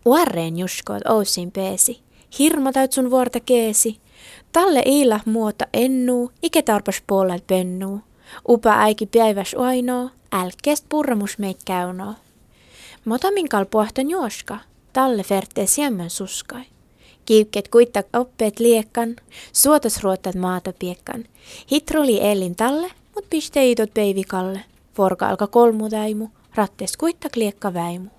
Uarreen juskoot ousin peesi. Hirmo täyt sun vuorta keesi. Talle iilah muota ennuu, ike tarpas puolet pennuu. Upa äiki päiväs ainoa, älkeest purramus meit käynoo. Motominkal pohtan juoska, talle fertee siemmän suskai. Kiukket kuittak oppeet liekkan, suotas ruottat maata piekkan. Hitruli elin talle, mut piste itot peivikalle. Forka alka kolmu täimu, rattes kuittak liekka väimu.